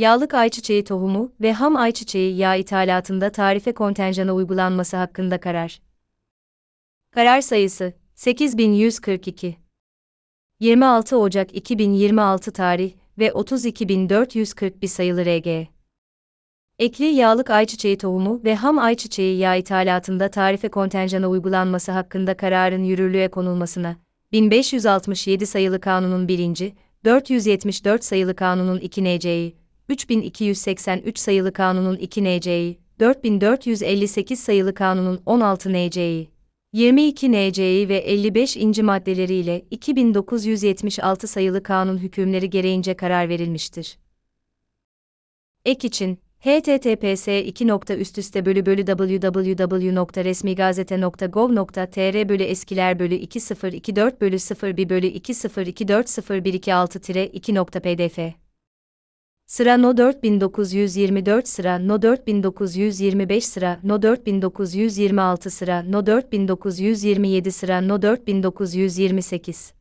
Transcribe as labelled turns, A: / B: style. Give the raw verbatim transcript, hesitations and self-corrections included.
A: yağlık ayçiçeği tohumu ve ham ayçiçeği yağı ithalatında tarife kontenjanı uygulanması hakkında karar. Karar sayısı sekiz bin yüz kırk iki. yirmi altı Ocak iki bin yirmi altı tarih ve otuz iki bin dört yüz kırk bir sayılı R G. Ekli yağlık ayçiçeği tohumu ve ham ayçiçeği yağı ithalatında tarife kontenjanı uygulanması hakkında kararın yürürlüğe konulmasına, bin beş yüz altmış yedi sayılı Kanunun birinci, dört yüz yetmiş dört sayılı Kanunun iki N C'yi, üç bin iki yüz seksen üç sayılı Kanunun iki N C'yi, dört bin dört yüz elli sekiz sayılı Kanunun on altı N C'yi, yirmi iki N C'yi ve elli beşinci maddeleriyle iki bin dokuz yüz yetmiş altı sayılı kanun hükümleri gereğince karar verilmiştir. Ek için H T T P S iki nokta üst üste bölü bölü w w w nokta resmigazete nokta gov nokta t r bölü eskiler bölü iki bin yirmi dört bölü sıfır bir bölü iki bin yirmi dört sıfır bir iki altı iki nokta p d f. Sıra No dört bin dokuz yüz yirmi dört sıra No dört bin dokuz yüz yirmi beş sıra No dört bin dokuz yüz yirmi altı sıra No dört bin dokuz yüz yirmi yedi sıra No dört bin dokuz yüz yirmi sekiz.